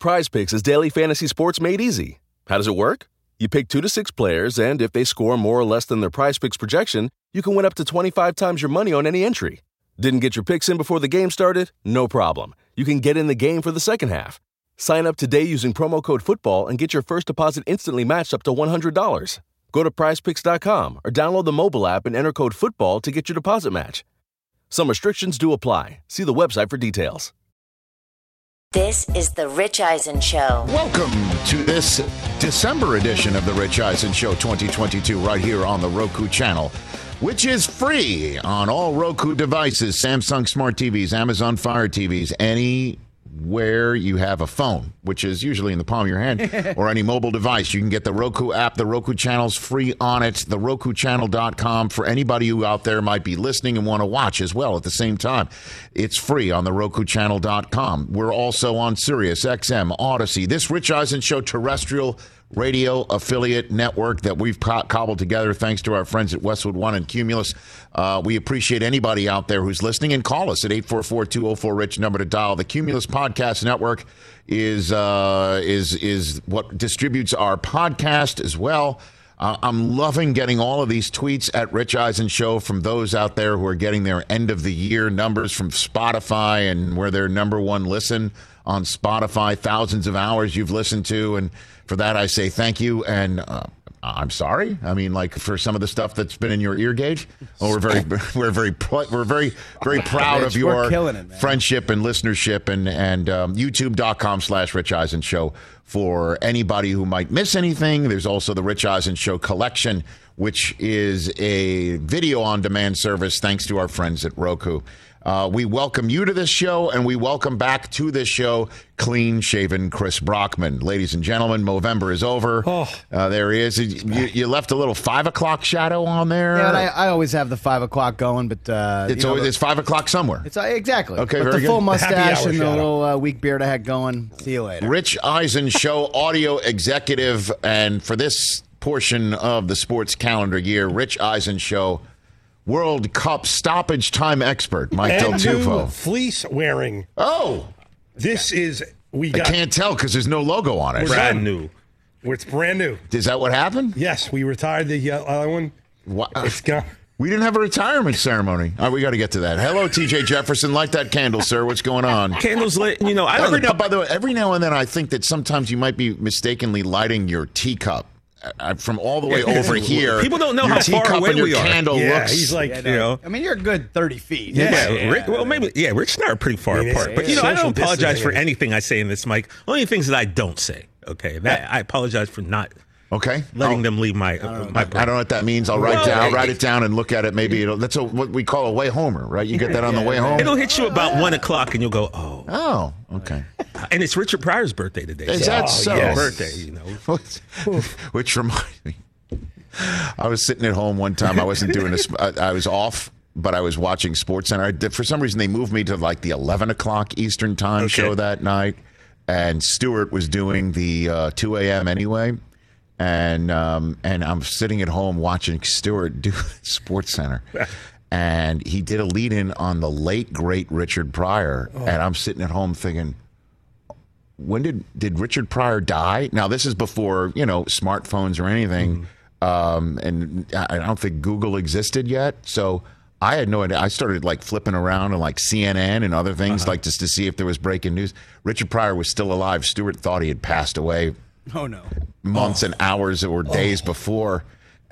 Prize Picks is daily fantasy sports made easy. How does it work? You pick 2 to 6 players, and if they score more or less than their Prize Picks projection, you can win up to 25 times your money on any entry. Didn't get your picks in before the game started? No problem. You can get in the game for the second half. Sign up today using promo code FOOTBALL and get your first deposit instantly matched up to $100. Go to prizepicks.com or download the mobile app and enter code FOOTBALL to get your deposit match. Some restrictions do apply. See the website for details. This is The Rich Eisen Show. Welcome to this December edition of The Rich Eisen Show 2022 right here on the Roku channel, which is free on all Roku devices, Samsung Smart TVs, Amazon Fire TVs, anywhere you have a phone, which is usually in the palm of your hand, or any mobile device. You can get the Roku app. The Roku channel's free on it. TheRokuChannel.com for anybody who out there might be listening and want to watch as well at the same time. It's free on TheRokuChannel.com. We're also on Sirius XM, Odyssey, this Rich Eisen Show terrestrial radio affiliate network that we've cobbled together thanks to our friends at Westwood One and Cumulus. We appreciate anybody out there who's listening, and call us at 844-204-RICH, number to dial. The Cumulus Podcast Network is what distributes our podcast as well. I'm loving getting all of these tweets at Rich Eisen Show from those out there who are getting their end of the year numbers from Spotify and where their number one listen on Spotify, thousands of hours you've listened to, and for that I say thank you, and I'm sorry. I mean, like, for some of the stuff that's been in your ear gauge. We're very proud of your friendship and listenership, and YouTube.com/Rich Eisen Show for anybody who might miss anything. There's also the Rich Eisen Show Collection, which is a video on demand service thanks to our friends at Roku. We welcome you to this show, and we welcome back to this show clean-shaven Chris Brockman. Ladies and gentlemen, Movember is over. There he is. You left a little 5 o'clock shadow on there. Yeah, and I always have the 5 o'clock going, but it's 5 o'clock somewhere. It's exactly. Okay, but very the full good. mustache and the little weak beard I had going. See you later. Rich Eisen Show audio executive, and for this portion of the sports calendar year, Rich Eisen Show World Cup stoppage time expert, Mike Del Tufo. Fleece wearing. Oh, this is I can't tell because there's no logo on it. Brand new. It's brand new. Is that what happened? Yes, we retired the other one. What? It's gone. We didn't have a retirement ceremony. All right, we got to get to that. Hello, T.J. Jefferson. Light that candle, sir. What's going on? Candles lit. You know, By the way, every now and then I think that sometimes you might be mistakenly lighting your teacup. From all the way over here. People don't know how far away we are. Candle looks, he's like, you know. I mean, you're a good 30 feet. Yeah. Rich and I are pretty far apart. But, I don't apologize for anything I say in this mic. Only things that I don't say. Okay. I apologize for not letting them leave my I don't know what that means. I'll write it down and look at it. Maybe that's what we call a way homer, right? You get that on the way home? It'll hit you about 1 o'clock and you'll go, oh. Oh, okay. And it's Richard Pryor's birthday today. Is that so? Yes. Birthday, Which reminds me, I was sitting at home one time. I wasn't doing this. I was off, but I was watching SportsCenter. For some reason, they moved me to like the 11 o'clock Eastern time show that night, and Stewart was doing the 2 a.m. anyway. And I'm sitting at home watching Stewart do SportsCenter. And he did a lead-in on the late, great Richard Pryor. And I'm sitting at home thinking, when did Richard Pryor die? Now, this is before, smartphones or anything. And I don't think Google existed yet. So I had no idea. I started flipping around on CNN and other things, just to see if there was breaking news. Richard Pryor was still alive. Stewart thought he had passed away. Oh, no. Months and hours or days before.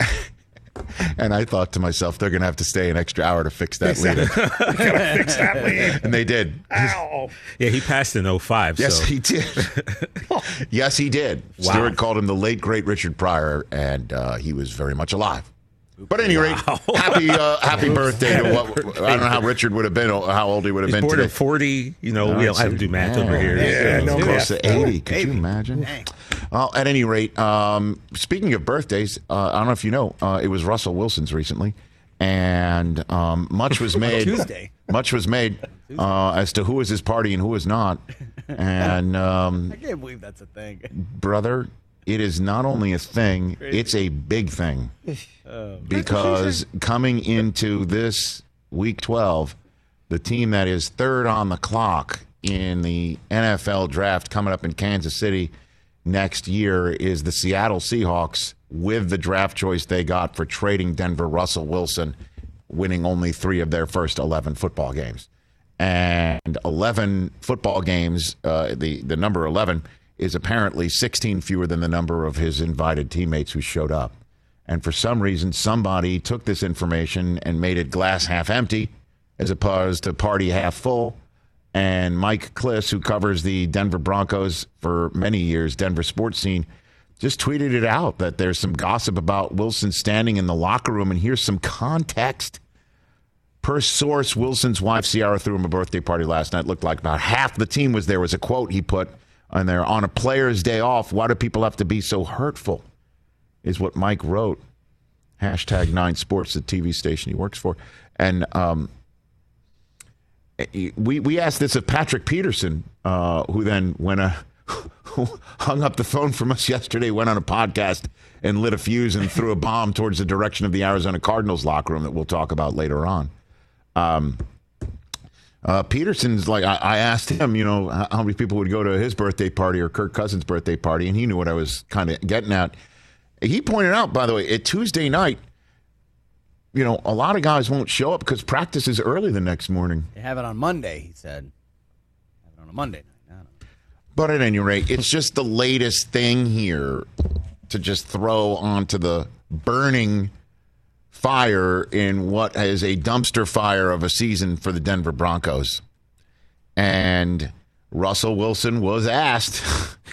And I thought to myself, they're going to have to stay an extra hour to fix that lead. Fix that lead. And they did. Ow. Yeah, he passed in 05. Yes, he did. Yes, he did. Wow. Stewart called him the late, great Richard Pryor, and he was very much alive. But at any rate, happy birthday to what I don't know how Richard would have been, or how old he would have been born today. At 40, we don't have to do math over here. Close to 80. Could you imagine? Well, at any rate, speaking of birthdays, I don't know if you know, it was Russell Wilson's recently, and much was made. Tuesday. Much was made as to who was his party and who was not. And I can't believe that's a thing. Brother, it is not only a thing, it's a big thing. Because coming into this week 12, the team that is third on the clock in the NFL draft coming up in Kansas City next year is the Seattle Seahawks with the draft choice they got for trading Denver Russell Wilson, winning only 3 of their first 11 football games. And 11 football games, the number 11 is apparently 16 fewer than the number of his invited teammates who showed up. And for some reason, somebody took this information and made it glass half empty as opposed to party half full. And Mike Kliss, who covers the Denver Broncos for many years, Denver sports scene, just tweeted it out that there's some gossip about Wilson standing in the locker room. And here's some context. Per source, Wilson's wife, Ciara, threw him a birthday party last night. Looked like about half the team was there. Was a quote he put on there. On a player's day off, why do people have to be so hurtful? Is what Mike wrote. Hashtag 9 Sports, the TV station he works for. And we asked this of Patrick Peterson, who then who hung up the phone from us yesterday, went on a podcast and lit a fuse and threw a bomb towards the direction of the Arizona Cardinals locker room that we'll talk about later on. Peterson's like, I asked him, how many people would go to his birthday party or Kirk Cousins' birthday party, and he knew what I was kind of getting at. He pointed out, by the way, at Tuesday night, a lot of guys won't show up because practice is early the next morning. They have it on Monday, he said. Have it on a Monday night. I don't know. But at any rate, it's just the latest thing here to just throw onto the burning fire in what is a dumpster fire of a season for the Denver Broncos. And Russell Wilson was asked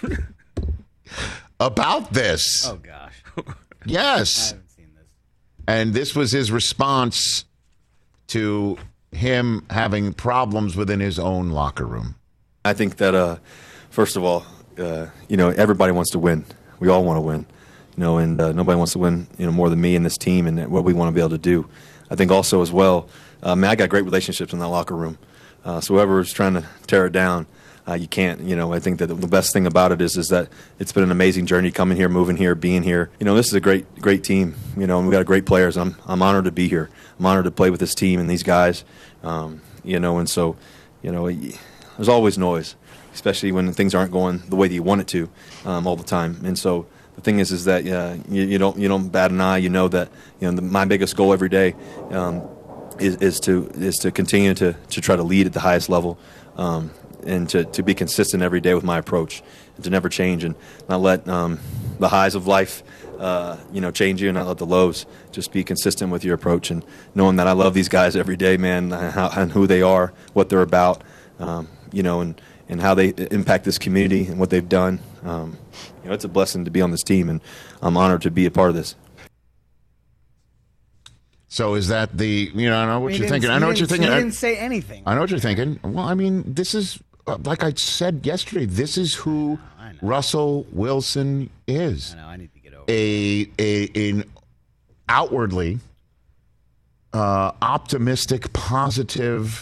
about this. Oh, gosh. Yes. I haven't seen this. And this was his response to him having problems within his own locker room. I think that, first of all, everybody wants to win. We all want to win. And nobody wants to win, more than me and this team and what we want to be able to do. I think also as well, I got great relationships in that locker room. So whoever's trying to tear it down, you can't. I think that the best thing about it is that it's been an amazing journey coming here, moving here, being here. This is a great team. And we got great players. I'm honored to be here. I'm honored to play with this team and these guys. And so, there's always noise, especially when things aren't going the way that you want it to all the time. And so the thing is that you don't bat an eye. That my biggest goal every day is to continue to try to lead at the highest level. And to be consistent every day with my approach, and to never change, and not let the highs of life, change you, and not let the lows. Just be consistent with your approach, and knowing that I love these guys every day, man, and who they are, what they're about, and how they impact this community and what they've done. It's a blessing to be on this team, and I'm honored to be a part of this. So is that the, I know what you're thinking. I know what you're thinking. He didn't say anything. I know what you're thinking. Well, this is, like I said yesterday, this is who Russell Wilson is. I know. I need to get over it. An outwardly optimistic, positive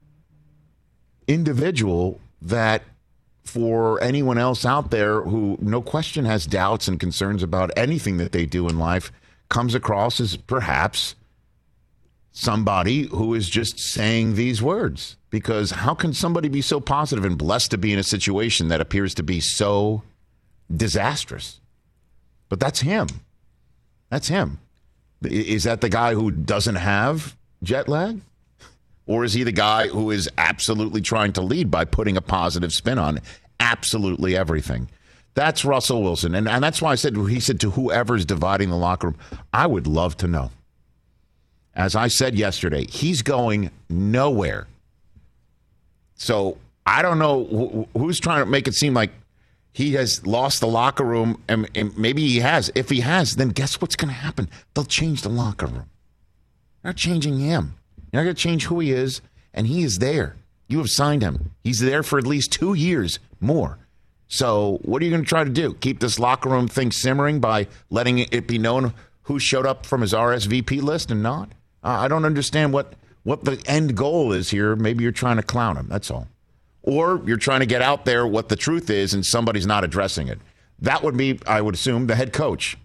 individual that for anyone else out there who no question has doubts and concerns about anything that they do in life comes across as perhaps somebody who is just saying these words. Because how can somebody be so positive and blessed to be in a situation that appears to be so disastrous? But that's him. That's him. Is that the guy who doesn't have jet lag? Or is he the guy who is absolutely trying to lead by putting a positive spin on absolutely everything? That's Russell Wilson. And that's why he said to whoever's dividing the locker room, I would love to know. As I said yesterday, he's going nowhere. So I don't know who's trying to make it seem like he has lost the locker room, and maybe he has. If he has, then guess what's going to happen? They'll change the locker room. They're not changing him. You're not going to change who he is, and he is there. You have signed him. He's there for at least 2 years more. So what are you going to try to do? Keep this locker room thing simmering by letting it be known who showed up from his RSVP list and not? I don't understand what the end goal is here. Maybe you're trying to clown him. That's all. Or you're trying to get out there what the truth is and somebody's not addressing it. That would be, I would assume, the head coach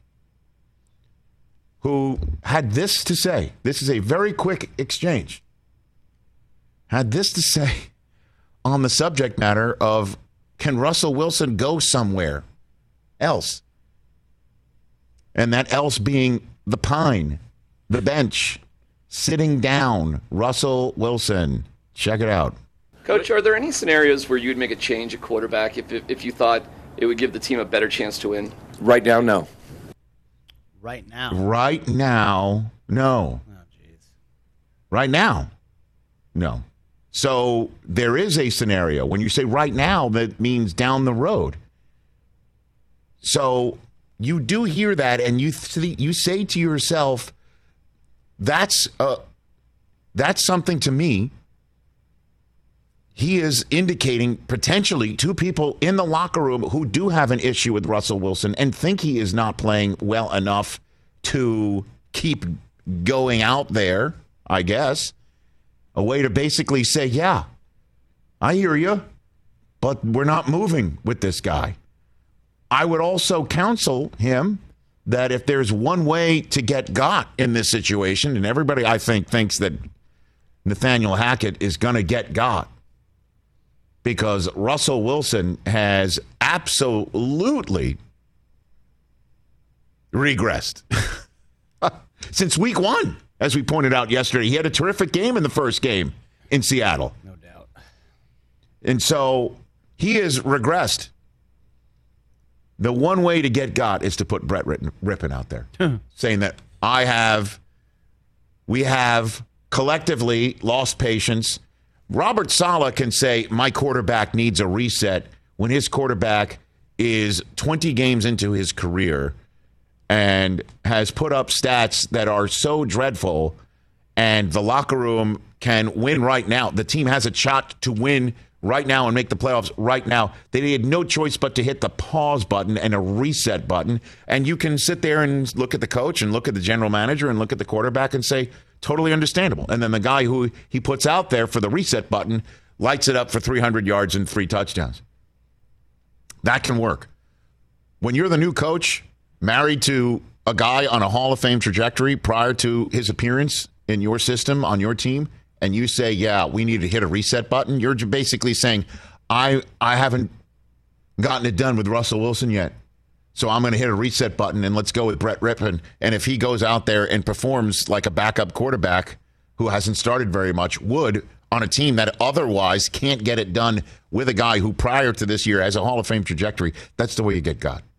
who had this to say. This is a very quick exchange. Had this to say on the subject matter of, can Russell Wilson go somewhere else? And that else being the pine, the bench, sitting down. Russell Wilson. Check it out. Coach, are there any scenarios where you'd make a change at quarterback if you thought it would give the team a better chance to win? Right now, no. Right now, no. Oh, jeez. Right now, no. So there is a scenario. When you say right now, that means down the road. So you do hear that, and you say to yourself, that's something to me. He is indicating potentially to people in the locker room who do have an issue with Russell Wilson and think he is not playing well enough to keep going out there, I guess. A way to basically say, yeah, I hear you, but we're not moving with this guy. I would also counsel him that if there's one way to get got in this situation, and everybody, I think, thinks that Nathaniel Hackett is going to get got, because Russell Wilson has absolutely regressed since week one. As we pointed out yesterday, he had a terrific game in the first game in Seattle. No doubt. And so he has regressed. The one way to get got is to put Brett Rippon out there, saying that we have collectively lost patience. Robert Saleh can say, my quarterback needs a reset when his quarterback is 20 games into his career and has put up stats that are so dreadful, and the locker room can win right now. The team has a shot to win right now and make the playoffs right now. They had no choice but to hit the pause button and a reset button. And you can sit there and look at the coach and look at the general manager and look at the quarterback and say, totally understandable. And then the guy who he puts out there for the reset button lights it up for 300 yards and 3 touchdowns. That can work. When you're the new coach, married to a guy on a Hall of Fame trajectory prior to his appearance in your system on your team, and you say, yeah, we need to hit a reset button, you're basically saying, I haven't gotten it done with Russell Wilson yet. So I'm going to hit a reset button and let's go with Brett Rippon. And if he goes out there and performs like a backup quarterback who hasn't started very much would on a team that otherwise can't get it done with a guy who prior to this year has a Hall of Fame trajectory, that's the way you get got.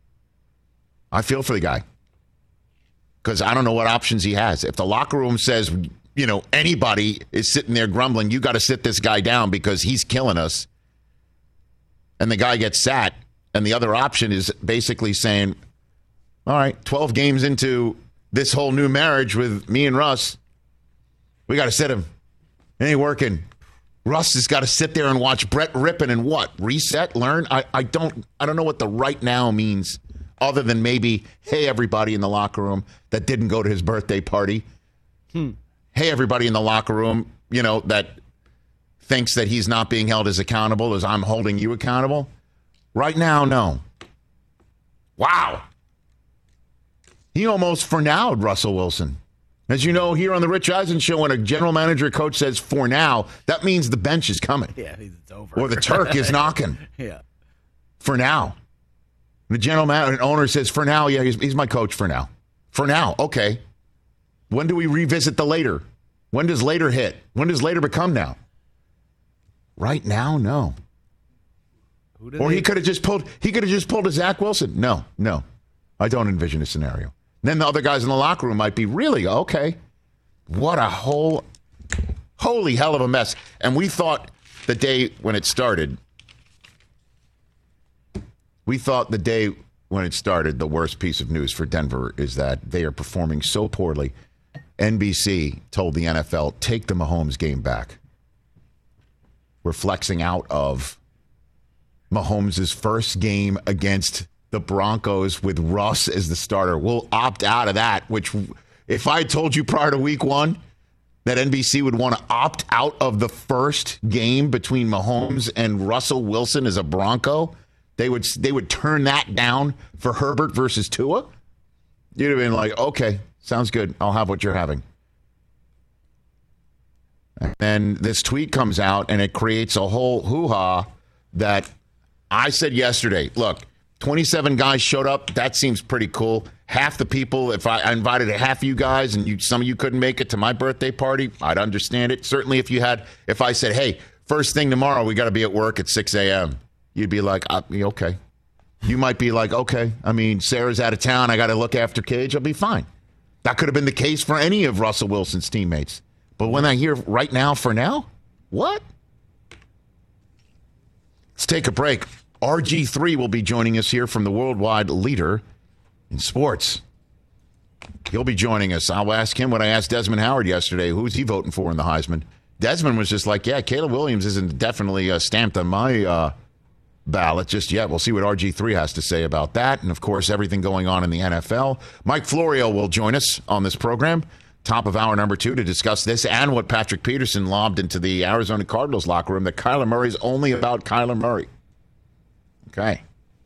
I feel for the guy because I don't know what options he has. If the locker room says, anybody is sitting there grumbling, you got to sit this guy down because he's killing us, and the guy gets sat, and the other option is basically saying, all right, 12 games into this whole new marriage with me and Russ, we got to sit him. It ain't working. Russ has got to sit there and watch Brett Rippon and what? Reset? Learn? I don't know what the right now means other than maybe, hey, everybody in the locker room that didn't go to his birthday party. Hey, everybody in the locker room, that thinks that he's not being held as accountable as I'm holding you accountable. Right now, no. Wow. He almost for-nowed Russell Wilson. As you know, here on the Rich Eisen Show, when a general manager or coach says for now, that means the bench is coming. Yeah, it's over. Or the Turk is knocking. Yeah. For now. The general manager and owner says, for now, yeah, he's my coach for now. For now, okay. When do we revisit the later? When does later hit? When does later become now? Right now, no. Or he could have just pulled a Zach Wilson. No. I don't envision a scenario. Then the other guys in the locker room might be really, okay, what a holy hell of a mess. And we thought the day when it started, the worst piece of news for Denver is that they are performing so poorly. NBC told the NFL, take the Mahomes game back. We're flexing out of Mahomes' first game against the Broncos with Russ as the starter. We'll opt out of that, which if I told you prior to week one that NBC would want to opt out of the first game between Mahomes and Russell Wilson as a Bronco, they would turn that down for Herbert versus Tua. You'd have been like, okay, sounds good. I'll have what you're having. And this tweet comes out, and it creates a whole hoo-ha that I said yesterday, look, 27 guys showed up. That seems pretty cool. Half the people, if I invited half of you guys and some of you couldn't make it to my birthday party, I'd understand it. Certainly if I said, hey, first thing tomorrow, we got to be at work at 6 a.m., you'd be like, okay. You might be like, okay, I mean, Sarah's out of town. I got to look after Cage. I'll be fine. That could have been the case for any of Russell Wilson's teammates. But when I hear right now for now, what? Let's take a break. RG3 will be joining us here from the worldwide leader in sports. He'll be joining us. I'll ask him what I asked Desmond Howard yesterday. Who's he voting for in the Heisman? Desmond was just like, yeah, Caleb Williams isn't definitely stamped on my ballot just yet. We'll see what RG3 has to say about that. And, of course, everything going on in the NFL. Mike Florio will join us on this program, top of hour number 2, to discuss this and what Patrick Peterson lobbed into the Arizona Cardinals locker room, that Kyler Murray's only about Kyler Murray. Okay.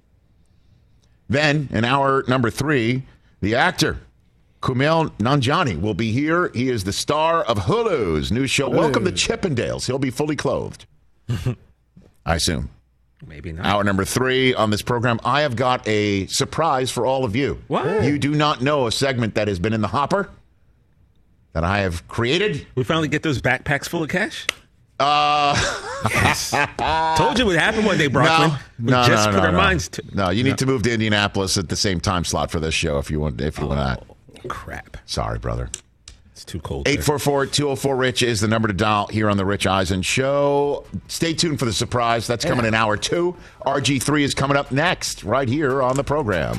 Then, in hour number 3, the actor, Kumail Nanjiani, will be here. He is the star of Hulu's new show, Welcome to Chippendales. He'll be fully clothed, I assume. Maybe not. Hour number 3 on this program, I have got a surprise for all of you. What? You do not know a segment that has been in the hopper that I have created. We finally get those backpacks full of cash? Yes. Told you what happened one day, Brockman. No, minds to. No, you need to move to Indianapolis at the same time slot for this show if you want that. Crap. Sorry, brother. It's too cold. 844-204-RICH is the number to dial here on the Rich Eisen Show. Stay tuned for the surprise. That's coming in hour 2. RG3 is coming up next right here on the program.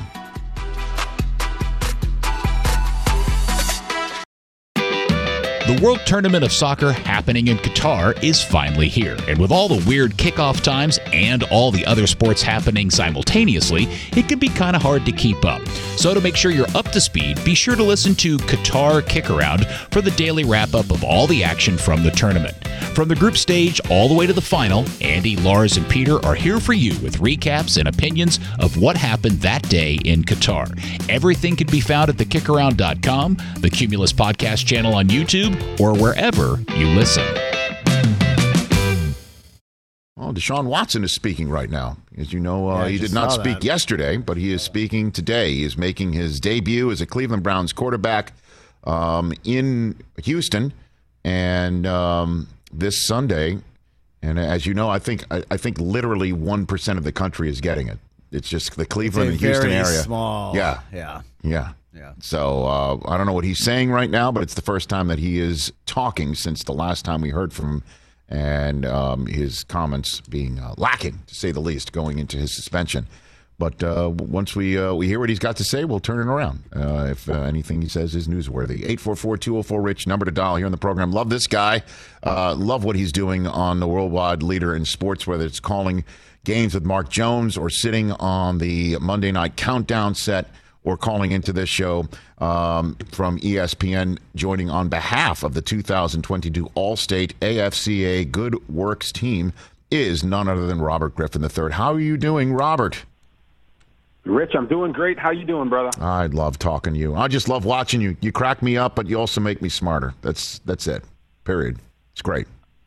The World Tournament of Soccer happening in Qatar is finally here. And with all the weird kickoff times and all the other sports happening simultaneously, it can be kind of hard to keep up. So to make sure you're up to speed, be sure to listen to Qatar Kick Around for the daily wrap-up of all the action from the tournament. From the group stage all the way to the final, Andy, Lars, and Peter are here for you with recaps and opinions of what happened that day in Qatar. Everything can be found at thekickaround.com, the Cumulus Podcast channel on YouTube, or wherever you listen. Well, Deshaun Watson is speaking right now. As you know, he did not speak yesterday, but he is speaking today. He is making his debut as a Cleveland Browns quarterback in Houston, and this Sunday. And as you know, I think literally 1% of the country is getting it. It's just the Cleveland and Houston area. Small. Yeah. So I don't know what he's saying right now, but it's the first time that he is talking since the last time we heard from him, and his comments being lacking, to say the least, going into his suspension. But once we hear what he's got to say, we'll turn it around if anything he says is newsworthy. 844-204-RICH, number to dial here on the program. Love this guy. Love what he's doing on the worldwide leader in sports, whether it's calling games with Mark Jones or sitting on the Monday Night Countdown set or calling into this show from ESPN, joining on behalf of the 2022 All-State AFCA Good Works team, is none other than Robert Griffin III. How are you doing, Robert? Rich, I'm doing great. How you doing, brother? I love talking to you. I just love watching you. You crack me up, but you also make me smarter. That's it. Period. It's great.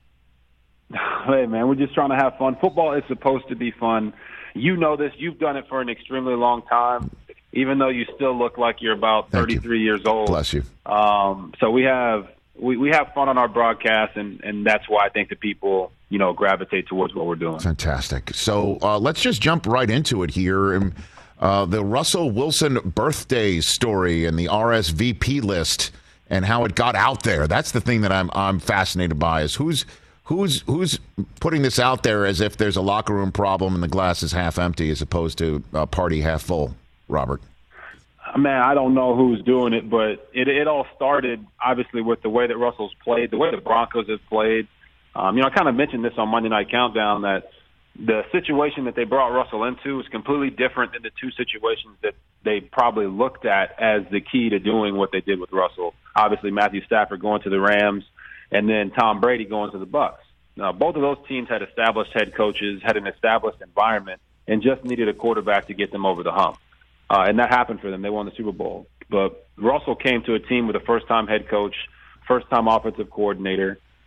Hey, man, we're just trying to have fun. Football is supposed to be fun. You know this. You've done it for an extremely long time, even though you still look like you're about 33 years old. Bless you. So we have fun on our broadcast, and that's why I think the people, gravitate towards what we're doing. Fantastic. So let's just jump right into it here. The Russell Wilson birthday story and the RSVP list and how it got out there. That's the thing that I'm fascinated by, is who's putting this out there as if there's a locker room problem and the glass is half empty as opposed to a party half full, Robert? Man, I don't know who's doing it, but it all started, obviously, with the way that Russell's played, the way the Broncos have played. I kind of mentioned this on Monday Night Countdown, that the situation that they brought Russell into is completely different than the two situations that they probably looked at as the key to doing what they did with Russell. Obviously, Matthew Stafford going to the Rams, and then Tom Brady going to the Bucs. Now, both of those teams had established head coaches, had an established environment, and just needed a quarterback to get them over the hump. And that happened for them. They won the Super Bowl. But Russell came to a team with a first-time head coach, first-time offensive coordinator,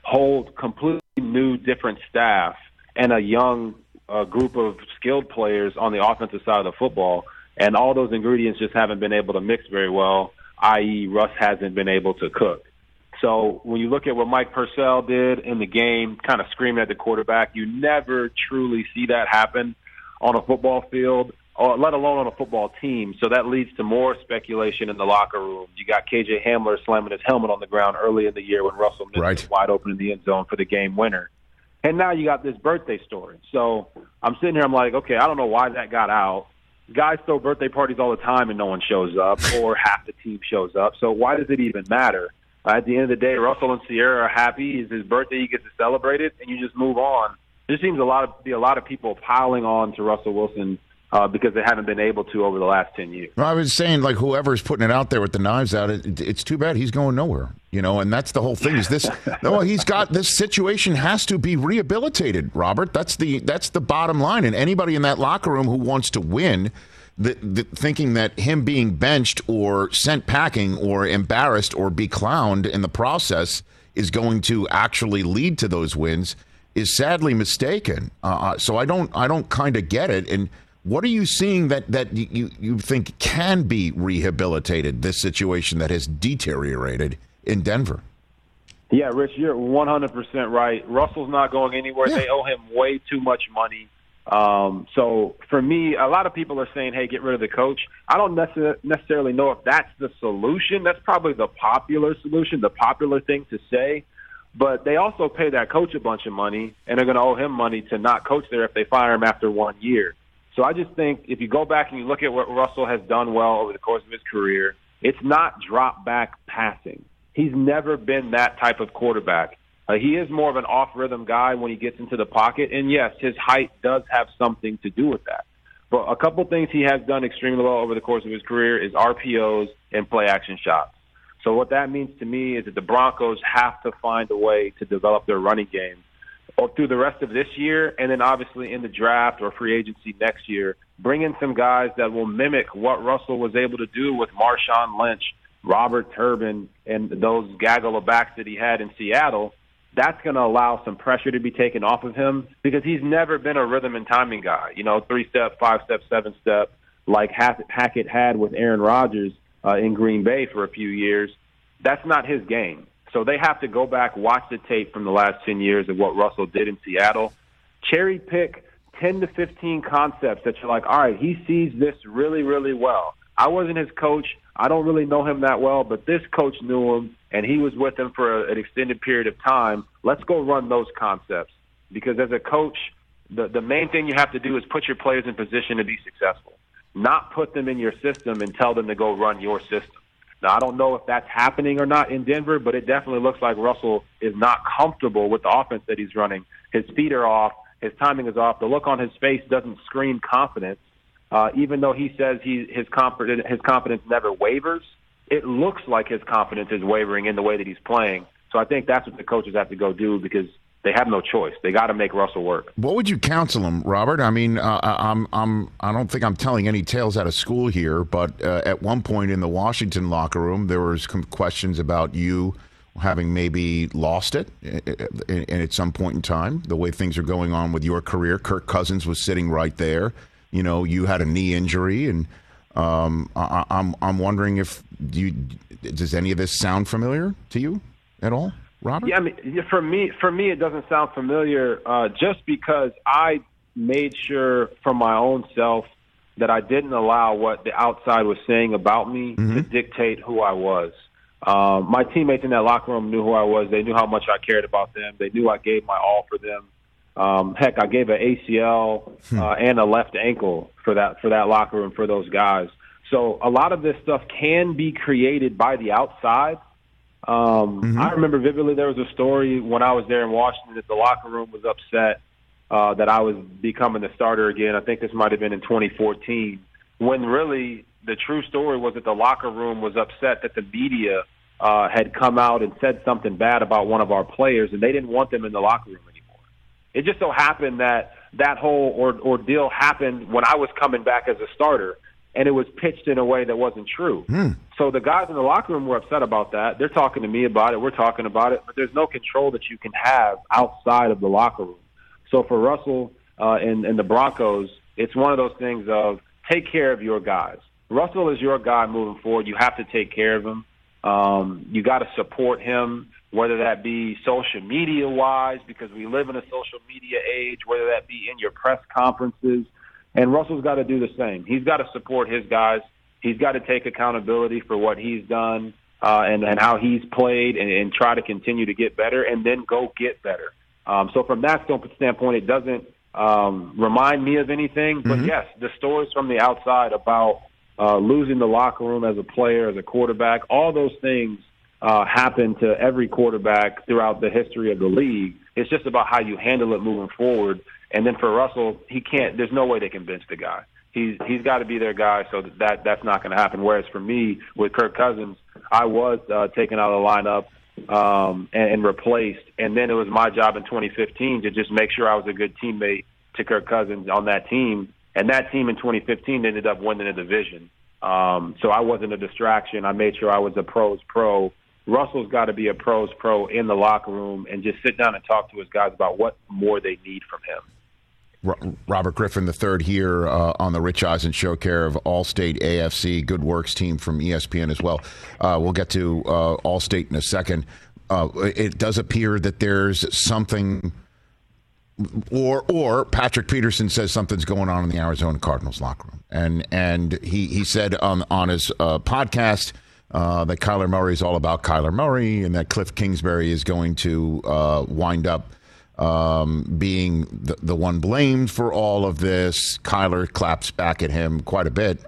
whole completely new, different staff and a young group of skilled players on the offensive side of the football, and all those ingredients just haven't been able to mix very well, i.e. Russ hasn't been able to cook. So when you look at what Mike Purcell did in the game, kind of screaming at the quarterback, you never truly see that happen on a football field, or let alone on a football team. So that leads to more speculation in the locker room. You got KJ Hamler slamming his helmet on the ground early in the year when Russell missed it wide open in the end zone for the game winner. And now you got this birthday story. So I'm sitting here, I'm like, okay, I don't know why that got out. Guys throw birthday parties all the time and no one shows up, or half the team shows up. So why does it even matter? At the end of the day, Russell and Sierra are happy. It's his birthday. He gets to celebrate it, and you just move on. There seems to be a lot of people piling on to Russell Wilson because they haven't been able to over the last 10 years. Well, I was saying, like, whoever's putting it out there with the knives out, it's too bad he's going nowhere, and that's the whole thing. Is this? No, he's got this situation has to be rehabilitated, Robert. That's the bottom line. And anybody in that locker room who wants to win, thinking that him being benched or sent packing or embarrassed or be clowned in the process is going to actually lead to those wins is sadly mistaken. So I don't kind of get it. And what are you seeing that you think can be rehabilitated, this situation that has deteriorated in Denver? Yeah, Rich, you're 100% right. Russell's not going anywhere. Yeah. They owe him way too much money. So for me, a lot of people are saying, hey, get rid of the coach. I don't necessarily know if that's the solution. That's probably the popular solution, the popular thing to say. But they also pay that coach a bunch of money, and they're going to owe him money to not coach there if they fire him after 1 year. So I just think if you go back and you look at what Russell has done well over the course of his career, it's not drop-back passing. He's never been that type of quarterback. He is more of an off-rhythm guy when he gets into the pocket, and yes, his height does have something to do with that. But a couple things he has done extremely well over the course of his career is RPOs and play-action shots. So what that means to me is that the Broncos have to find a way to develop their running game through the rest of this year, and then obviously in the draft or free agency next year, bring in some guys that will mimic what Russell was able to do with Marshawn Lynch, Robert Turbin, and those gaggle of backs that he had in Seattle. That's going to allow some pressure to be taken off of him because he's never been a rhythm and timing guy. 3-step, 5-step, 7-step, like Hackett had with Aaron Rodgers in Green Bay for a few years. That's not his game. So they have to go back, watch the tape from the last 10 years of what Russell did in Seattle, cherry pick 10 to 15 concepts that you're like, all right, he sees this really, really well. I wasn't his coach. I don't really know him that well, but this coach knew him, and he was with him for an extended period of time. Let's go run those concepts because as a coach, the main thing you have to do is put your players in position to be successful, not put them in your system and tell them to go run your system. Now, I don't know if that's happening or not in Denver, but it definitely looks like Russell is not comfortable with the offense that he's running. His feet are off. His timing is off. The look on his face doesn't scream confidence. Even though he says his confidence never wavers, it looks like his confidence is wavering in the way that he's playing. So I think that's what the coaches have to go do because they have no choice. They got to make Russell work. What would you counsel him, Robert? I mean, I don't think I'm telling any tales out of school here, but at one point in the Washington locker room, there was questions about you having maybe lost it and at some point in time, the way things are going on with your career. Kirk Cousins was sitting right there. You had a knee injury, and I'm wondering if does any of this sound familiar to you at all, Robert? Yeah, I mean, for me, it doesn't sound familiar. Just because I made sure for my own self that I didn't allow what the outside was saying about me to dictate who I was. My teammates in that locker room knew who I was. They knew how much I cared about them. They knew I gave my all for them. Heck, I gave an ACL and a left ankle for that locker room for those guys. So a lot of this stuff can be created by the outside. I remember vividly there was a story when I was there in Washington that the locker room was upset that I was becoming the starter again. I think this might have been in 2014, when really the true story was that the locker room was upset that the media had come out and said something bad about one of our players, and they didn't want them in the locker room anymore. It just so happened that whole ordeal happened when I was coming back as a starter. and it was pitched in a way that wasn't true. So the guys in the locker room were upset about that. They're talking to me about it. We're talking about it. But there's no control that you can have outside of the locker room. So for Russell and the Broncos, it's one of those things of take care of your guys. Russell is your guy moving forward. You have to take care of him. You got to support him, whether that be social media-wise, because we live in a social media age, whether that be in your press conferences. And Russell's got to do the same. He's got to support his guys. He's got to take accountability for what he's done and how he's played and try to continue to get better and then go get better. So from that standpoint, it doesn't remind me of anything. But, yes, the stories from the outside about losing the locker room as a player, as a quarterback, all those things happen to every quarterback throughout the history of the league. It's just about how you handle it moving forward. And then for Russell, there's no way they can bench the guy. He's got to be their guy, so that's not going to happen. Whereas for me, with Kirk Cousins, I was taken out of the lineup and replaced. And then it was my job in 2015 to just make sure I was a good teammate to Kirk Cousins on that team. And that team in 2015 ended up winning the division. So I wasn't a distraction. I made sure I was a pro's pro. Russell's got to be a pro's pro in the locker room and just sit down and talk to his guys about what more they need from him. Robert Griffin III here on the Rich Eisen Show, care of Allstate AFC, Good Works team from ESPN as well. We'll get to Allstate in a second. It does appear that there's something, or Patrick Peterson says something's going on in the Arizona Cardinals locker room, and he said on his podcast that Kyler Murray is all about Kyler Murray, and that Cliff Kingsbury is going to wind up being the one blamed for all of this. Kyler claps back at him quite a bit,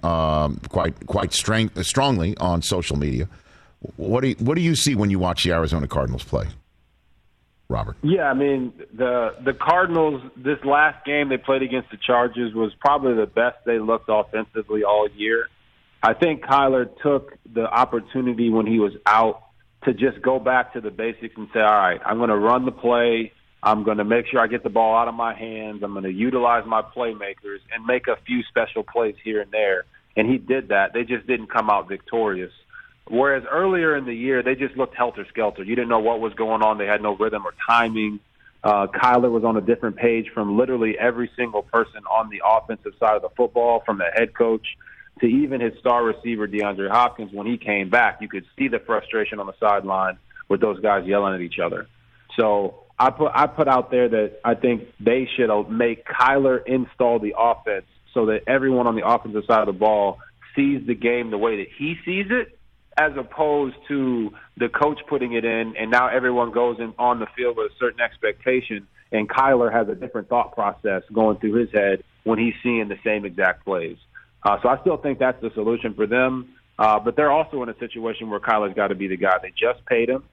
quite strongly on social media. What do you see when you watch the Arizona Cardinals play, Robert? Yeah, I mean, the Cardinals, this last game they played against the Chargers was probably the best they looked offensively all year. I think Kyler took the opportunity when he was out to just go back to the basics and say, all right, I'm going to run the play. I'm going to make sure I get the ball out of my hands. I'm going to utilize my playmakers and make a few special plays here and there. And he did that. They just didn't come out victorious. Whereas earlier in the year, they just looked helter-skelter. You didn't know what was going on. They had no rhythm or timing. Kyler was on a different page from literally every single person on the offensive side of the football, from the head coach to even his star receiver, DeAndre Hopkins. When he came back, you could see the frustration on the sideline with those guys yelling at each other. So I put out there that I think they should make Kyler install the offense so that everyone on the offensive side of the ball sees the game the way that he sees it, as opposed to the coach putting it in, and now everyone goes in on the field with a certain expectation, and Kyler has a different thought process going through his head when he's seeing the same exact plays. So I still think that's the solution for them, but they're also in a situation where Kyler's got to be the guy. They just paid him.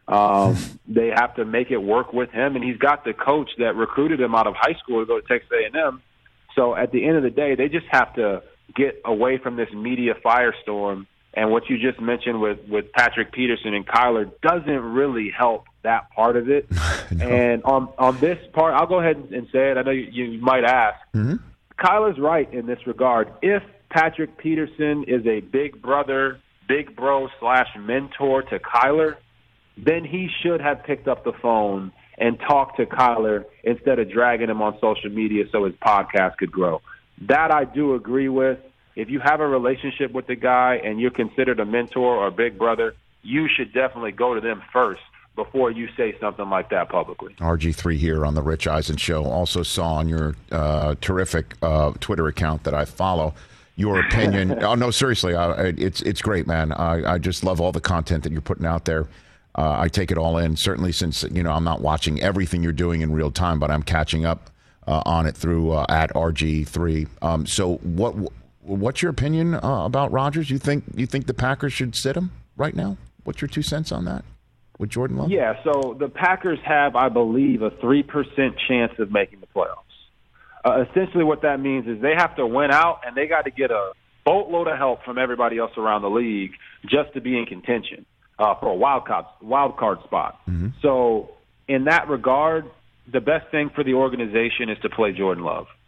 They have to make it work with him, and he's got the coach that recruited him out of high school to go to Texas A&M. So at the end of the day, they just have to get away from this media firestorm. And what you just mentioned with Patrick Peterson and Kyler doesn't really help that part of it. No. And on this part, I'll go ahead and say it. I know you might ask. Mm-hmm. Kyler's right in this regard. If Patrick Peterson is a big brother, big bro / mentor to Kyler, then he should have picked up the phone and talked to Kyler instead of dragging him on social media so his podcast could grow. That I do agree with. If you have a relationship with the guy and you're considered a mentor or a big brother, you should definitely go to them first before you say something like that publicly. RG3 here on the Rich Eisen Show. Also saw on your terrific Twitter account that I follow your opinion. Oh, no, seriously, it's great, man. I just love all the content that you're putting out there. I take it all in, certainly since, I'm not watching everything you're doing in real time, but I'm catching up on it through at RG3. So what's your opinion about Rodgers? You think the Packers should sit him right now? What's your 2 cents on that with Jordan Love? Yeah, so the Packers have, I believe, a 3% chance of making the playoffs. Essentially what that means is they have to win out, and they got to get a boatload of help from everybody else around the league just to be in contention for a wild card spot. Mm-hmm. So in that regard, the best thing for the organization is to play Jordan Love.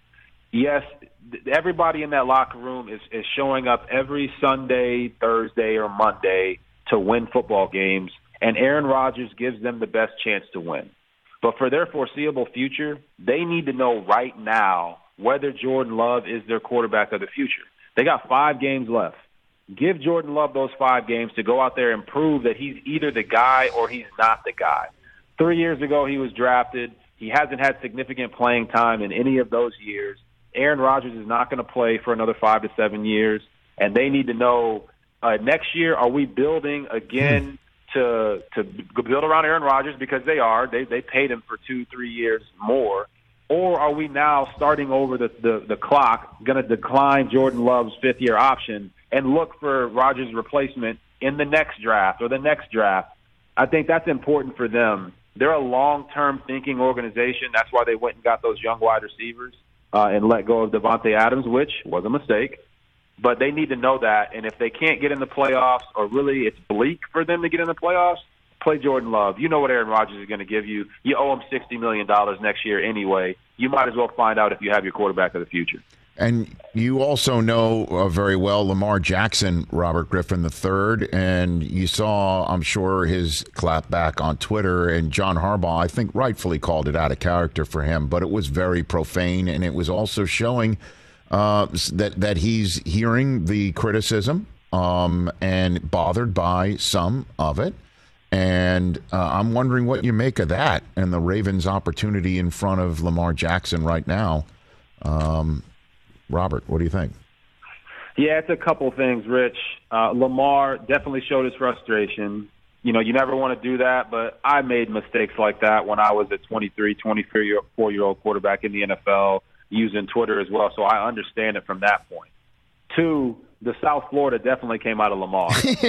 yes, everybody in that locker room is showing up every Sunday, Thursday, or Monday to win football games, and Aaron Rodgers gives them the best chance to win. But for their foreseeable future, they need to know right now whether Jordan Love is their quarterback of the future. They got 5 games left. Give Jordan Love those 5 games to go out there and prove that he's either the guy or he's not the guy. 3 years ago, he was drafted. He hasn't had significant playing time in any of those years. Aaron Rodgers is not going to play for another 5 to 7 years, and they need to know next year, are we building again to build around Aaron Rodgers, because they are. They paid him for 2-3 years more. Or are we now starting over the clock, going to decline Jordan Love's 5th-year option and look for Rodgers' replacement in the next draft or the next draft? I think that's important for them. They're a long-term thinking organization. That's why they went and got those young wide receivers and let go of Devontae Adams, which was a mistake. But they need to know that, and if they can't get in the playoffs, or really it's bleak for them to get in the playoffs, play Jordan Love. You know what Aaron Rodgers is going to give you. You owe him $60 million next year anyway. You might as well find out if you have your quarterback of the future. And you also know very well Lamar Jackson, Robert Griffin III, and you saw, I'm sure, his clap back on Twitter, and John Harbaugh, I think, rightfully called it out of character for him, but it was very profane, and it was also showing that he's hearing the criticism and bothered by some of it. And I'm wondering what you make of that and the Ravens' opportunity in front of Lamar Jackson right now. Robert, what do you think? Yeah, it's a couple things, Rich. Lamar definitely showed his frustration. You know, you never want to do that, but I made mistakes like that when I was a 23, 24-year-old quarterback in the NFL using Twitter as well, so I understand it from that point. 2, the South Florida definitely came out of Lamar.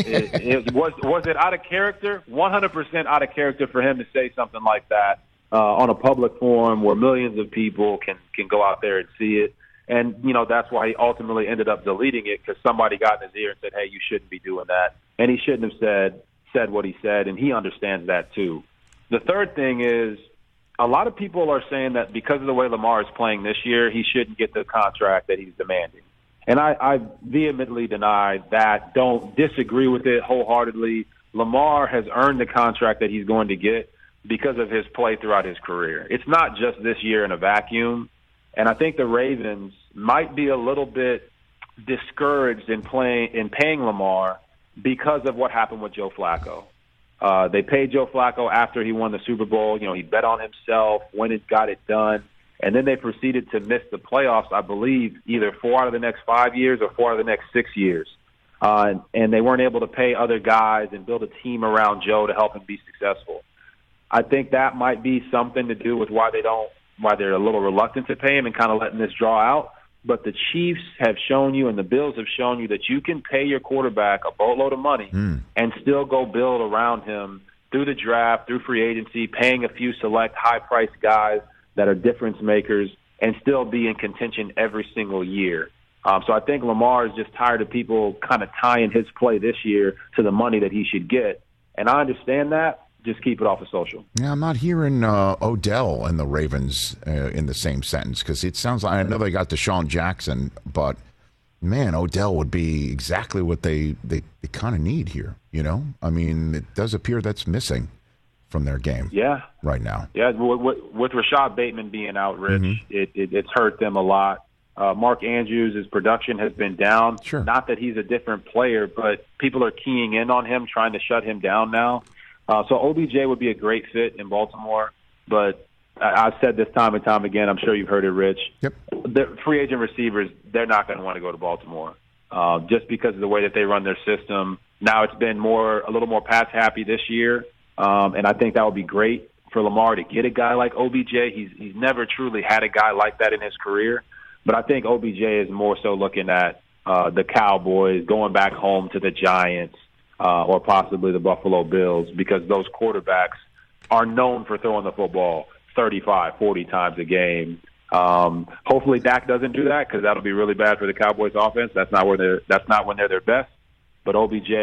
Was it out of character? 100% out of character for him to say something like that on a public forum where millions of people can go out there and see it. And, you know, that's why he ultimately ended up deleting it, because somebody got in his ear and said, hey, you shouldn't be doing that. And he shouldn't have said what he said, and he understands that too. The third thing is, a lot of people are saying that because of the way Lamar is playing this year, he shouldn't get the contract that he's demanding. And I vehemently deny that, don't disagree with it wholeheartedly. Lamar has earned the contract that he's going to get because of his play throughout his career. It's not just this year in a vacuum. And I think the Ravens might be a little bit discouraged in paying Lamar because of what happened with Joe Flacco. They paid Joe Flacco after he won the Super Bowl. You know, he bet on himself, went and got it done. And then they proceeded to miss the playoffs, I believe, either 4 out of the next 5 years or 4 out of the next 6 years. And they weren't able to pay other guys and build a team around Joe to help him be successful. I think that might be something to do with why they're a little reluctant to pay him and kind of letting this draw out. But the Chiefs have shown you and the Bills have shown you that you can pay your quarterback a boatload of money and still go build around him through the draft, through free agency, paying a few select high-priced guys that are difference makers, and still be in contention every single year. So I think Lamar is just tired of people kind of tying his play this year to the money that he should get. And I understand that. Just keep it off of social. Yeah, I'm not hearing Odell and the Ravens in the same sentence, because it sounds like, I know they got Deshaun Jackson, but, man, Odell would be exactly what they kind of need here, you know? I mean, it does appear that's missing from their game right now. Yeah, with Rashad Bateman being out, Rich, it's hurt them a lot. Mark Andrews' his production has been down. Sure. Not that he's a different player, but people are keying in on him, trying to shut him down now. So OBJ would be a great fit in Baltimore, but I've said this time and time again, I'm sure you've heard it, Rich. Yep. The free agent receivers, they're not going to want to go to Baltimore just because of the way that they run their system. Now it's been a little more pass happy this year. And I think that would be great for Lamar to get a guy like OBJ. He's never truly had a guy like that in his career. But I think OBJ is more so looking at the Cowboys, going back home to the Giants, or possibly the Buffalo Bills, because those quarterbacks are known for throwing the football 35, 40 times a game. Hopefully Dak doesn't do that, because that'll be really bad for the Cowboys offense. That's not when they're their best. But OBJ,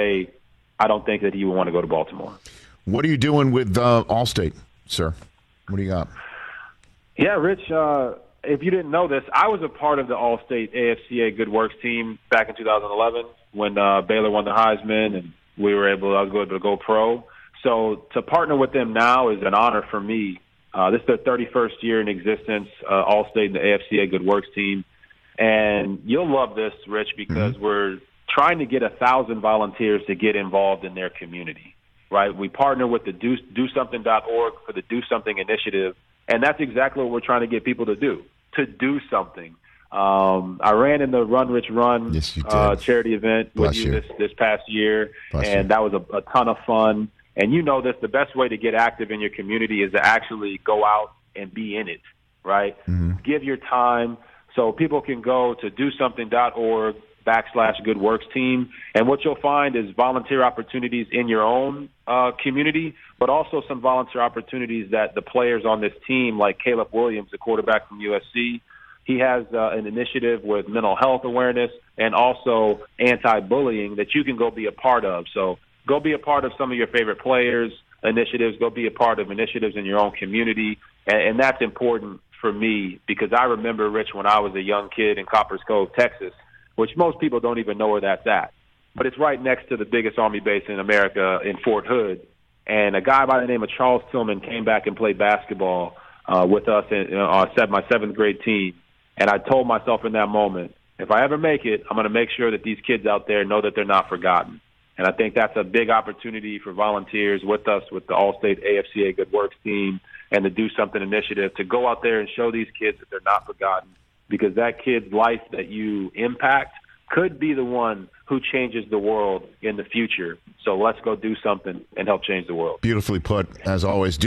I don't think that he would want to go to Baltimore. What are you doing with Allstate, sir? What do you got? Yeah, Rich, if you didn't know this, I was a part of the All-State AFCA Good Works team back in 2011 when Baylor won the Heisman and I was able to go pro. So to partner with them now is an honor for me. This is their 31st year in existence, All-State and the AFCA Good Works team. And you'll love this, Rich, because we're trying to get 1,000 volunteers to get involved in their community, right? We partner with the DoSomething.org for the Do Something initiative, and that's exactly what we're trying to get people to do something. I ran in the Run Rich Run charity event with you this past year, and that was a ton of fun. And you know this, the best way to get active in your community is to actually go out and be in it, right? Give your time. So people can go to DoSomething.org/Good Works team. And what you'll find is volunteer opportunities in your own community, but also some volunteer opportunities that the players on this team, like Caleb Williams, the quarterback from USC, he has an initiative with mental health awareness and also anti-bullying that you can go be a part of. So go be a part of some of your favorite players' initiatives. Go be a part of initiatives in your own community. And that's important for me because I remember, Rich, when I was a young kid in Coppers Cove, Texas, which most people don't even know where that's at. But it's right next to the biggest Army base in America in Fort Hood. And a guy by the name of Charles Tillman came back and played basketball with us on my seventh grade team. And I told myself in that moment, if I ever make it, I'm going to make sure that these kids out there know that they're not forgotten. And I think that's a big opportunity for volunteers with us, with the All-State AFCA Good Works team and the Do Something initiative, to go out there and show these kids that they're not forgotten, because that kid's life that you impact could be the one who changes the world in the future. So let's go do something and help change the world. Beautifully put, as always.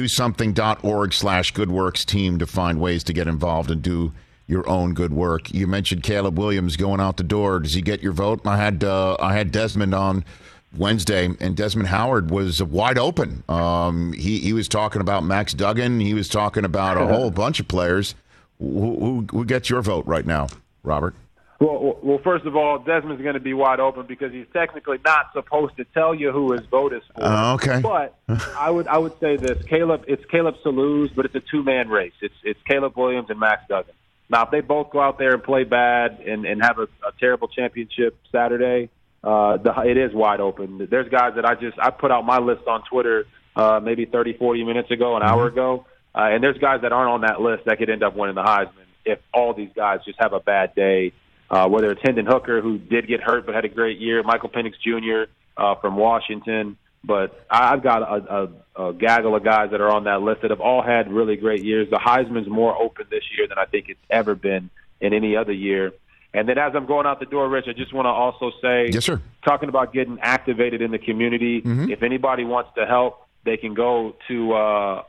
DoSomething.org/GoodWorks team to find ways to get involved and do your own good work. You mentioned Caleb Williams going out the door. Does he get your vote? I had Desmond on Wednesday, and Desmond Howard was wide open. He was talking about Max Duggan. He was talking about a whole bunch of players. Who gets your vote right now, Robert? Well, first of all, Desmond's going to be wide open because he's technically not supposed to tell you who his vote is for. Okay. But I would say this: it's Caleb to lose, but it's a two-man race. It's Caleb Williams and Max Duggan. Now, if they both go out there and play bad and have a terrible championship Saturday, it is wide open. There's guys that I put out my list on Twitter maybe 30, 40 minutes ago, an hour ago, and there's guys that aren't on that list that could end up winning the Heisman if all these guys just have a bad day, whether it's Hendon Hooker, who did get hurt but had a great year, Michael Penix Jr. From Washington. But I've got a gaggle of guys that are on that list that have all had really great years. The Heisman's more open this year than I think it's ever been in any other year. And then as I'm going out the door, Rich, I just want to also say, yes, sir. Talking about getting activated in the community, if anybody wants to help, they can go to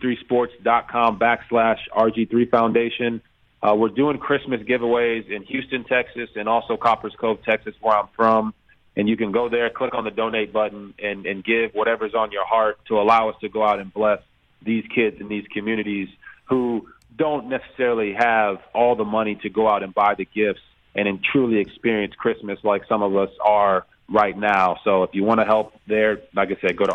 rg3sports.com/RG3 Foundation. We're doing Christmas giveaways in Houston, Texas, and also Coppers Cove, Texas, where I'm from. And you can go there, click on the donate button, and give whatever's on your heart to allow us to go out and bless these kids in these communities who don't necessarily have all the money to go out and buy the gifts and truly experience Christmas like some of us are right now. So if you want to help there, like I said, go to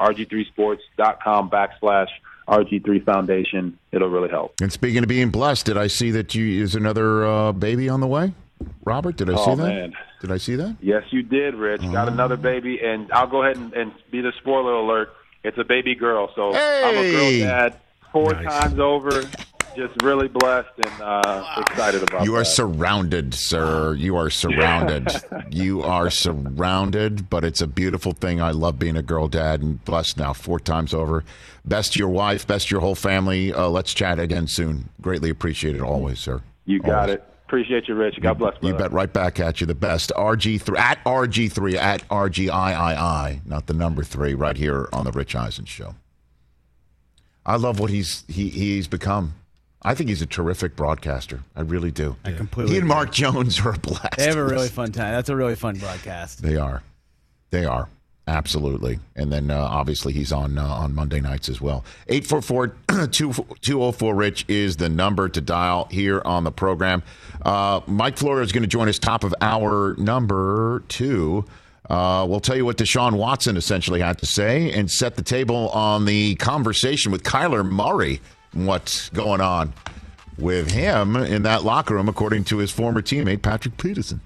rg3sports.com/RG3 Foundation. It'll really help. And speaking of being blessed, did I see that is another baby on the way? Robert, did I see that? Man. Did I see that? Yes, you did, Rich. Got another baby, and I'll go ahead and be the spoiler alert. It's a baby girl, so I'm a girl dad 4 times over. Just really blessed and excited about You are that. surrounded, sir. You are surrounded. You are surrounded, but it's a beautiful thing. I love being a girl dad and blessed now 4 times over. Best to your wife, best to your whole family. Let's chat again soon. Greatly appreciate it always, sir. You got it. Appreciate you, Rich. God bless, brother. You bet. Right back at you. The best. RG3, at RG3, at RGIII, not the number 3, right here on the Rich Eisen Show. I love what he's become. I think he's a terrific broadcaster. I really do. I completely He and Mark Jones are a blast. They have a really fun time. That's a really fun broadcast. They are. Absolutely. And then obviously he's on Monday nights as well. 844-204-RICH is the number to dial here on the program. Mike Florio is going to join us top of hour number 2. We'll tell you what Deshaun Watson essentially had to say and set the table on the conversation with Kyler Murray and what's going on with him in that locker room, according to his former teammate, Patrick Peterson.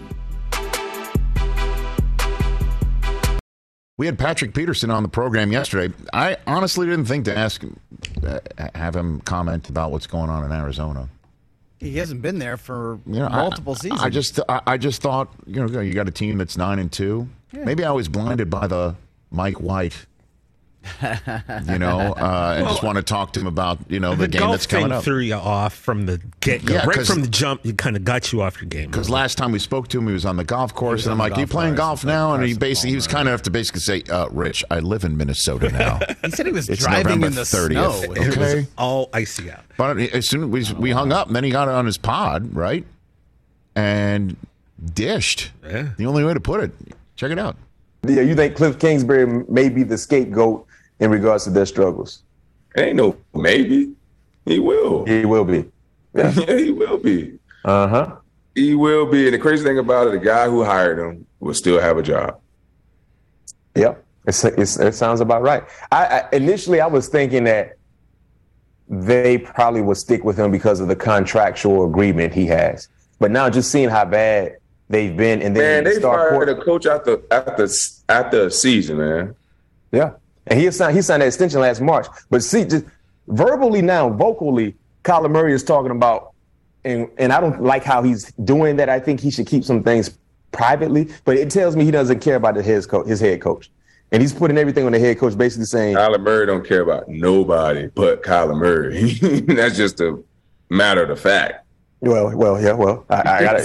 We had Patrick Peterson on the program yesterday. I honestly didn't think to have him comment about what's going on in Arizona. He hasn't been there for multiple seasons. I just thought, you got a team that's 9-2. Yeah. Maybe I was blinded by the Mike White. And just want to talk to him about the game that's coming up. Threw you off from the get-go, right from the jump. You kind of got you off your game. Because last time we spoke to him, he was on the golf course, and I'm like, "Are you playing golf now?" And he was kind enough to basically say, "Rich, I live in Minnesota now." He said he was it's driving November in the 30th. snow. Okay, it was all icy out. But as soon as we hung up, and then he got it on his pod, right, and dished. Yeah. The only way to put it. Check it out. Yeah, you think Cliff Kingsbury may be the scapegoat in regards to their struggles? Ain't no maybe. He will. He will be. Yeah, he will be. Uh-huh. He will be. And the crazy thing about it, the guy who hired him will still have a job. Yep. It sounds about right. Initially, I was thinking that they probably would stick with him because of the contractual agreement he has. But now just seeing how bad they've been, and then they fired a coach after the season, man. Yeah, and he signed that extension last March. But see, just vocally, Kyler Murray is talking about, and I don't like how he's doing that. I think he should keep some things privately. But it tells me he doesn't care about his head coach, and he's putting everything on the head coach, basically saying Kyler Murray don't care about nobody but Kyler Murray. That's just a matter of the fact. Well, I gotta.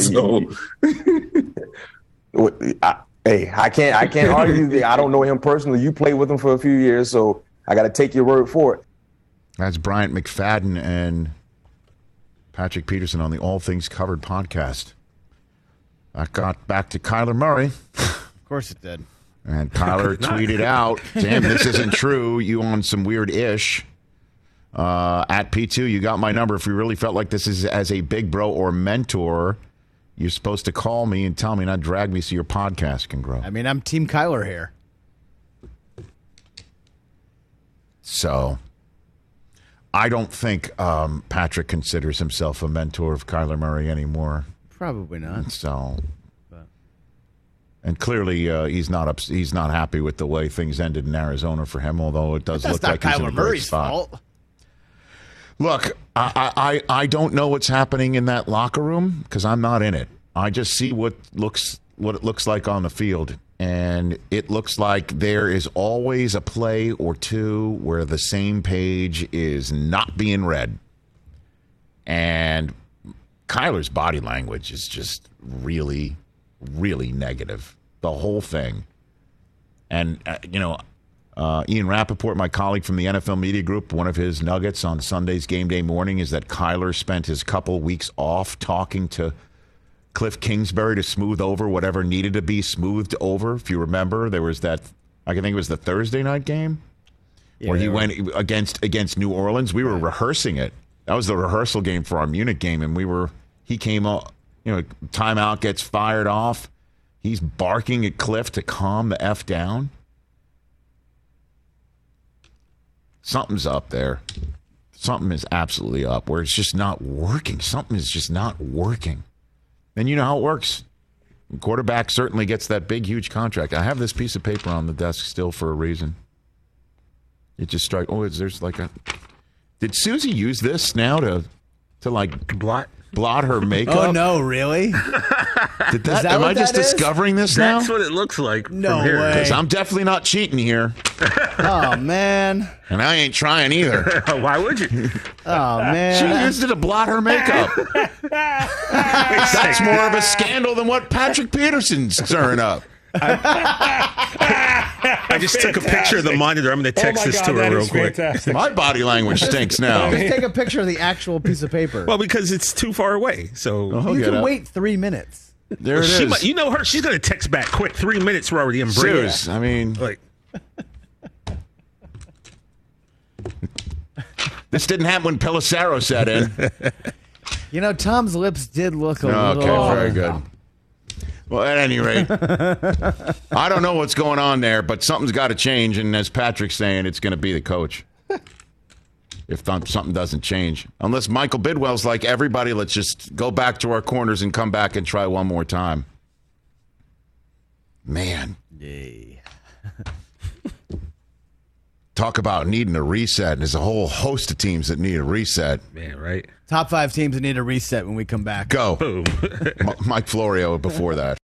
I can't argue. I don't know him personally. You played with him for a few years, so I got to take your word for it. That's Bryant McFadden and Patrick Peterson on the All Things Covered podcast. I got back to Kyler Murray. Of course it did. And Kyler tweeted out, "Damn, this isn't true. You on some weird ish." At P2, you got my number. If you really felt like this is as a big bro or mentor, you're supposed to call me and tell me, not drag me so your podcast can grow. I mean, I'm Team Kyler here. So, I don't think Patrick considers himself a mentor of Kyler Murray anymore. Probably not. So, and clearly he's not happy with the way things ended in Arizona for him. Although it does look like he's in a great spot. Fault. Look, I don't know what's happening in that locker room because I'm not in it. I just see what it looks like on the field, and it looks like there is always a play or two where the same page is not being read. And Kyler's body language is just really, really negative. The whole thing. And, Ian Rappaport, my colleague from the NFL Media Group, one of his nuggets on Sunday's game day morning is that Kyler spent his couple weeks off talking to Cliff Kingsbury to smooth over whatever needed to be smoothed over. If you remember, there was that, I think it was the Thursday night game where he went against New Orleans. We were rehearsing it. That was the rehearsal game for our Munich game, and he came up, timeout gets fired off. He's barking at Cliff to calm the F down. Something's up there. Something is absolutely up where it's just not working. Something is just not working. And you know how it works. The quarterback certainly gets that big, huge contract. I have this piece of paper on the desk still for a reason. It just strikes. There's like a. Did Susie use this now to blot her makeup? Oh no, really? Am I just discovering this now? That's what it looks like. No from here. way. Because I'm definitely not cheating here. Oh man. And I ain't trying either. Why would you? Oh man. She used it to blot her makeup. That's more of a scandal than what Patrick Peterson's stirring up. I just took a picture of the monitor. I'm going to text this to her real quick. My body language stinks now. Just take a picture of the actual piece of paper. Well, because it's too far away. So you can wait 3 minutes. There it is. You know her. She's going to text back quick. 3 minutes. We're already in break. Serious. I mean, this didn't happen when Pelissero sat in. Tom's lips did look a little. Okay, very good. Well, at any rate, I don't know what's going on there, but something's got to change. And as Patrick's saying, it's going to be the coach. if something doesn't change. Unless Michael Bidwell's like, everybody, let's just go back to our corners and come back and try one more time. Man. Yay. Talk about needing a reset. There's a whole host of teams that need a reset. Man, right? Top 5 teams that need a reset when we come back. Go. Mike Florio before that.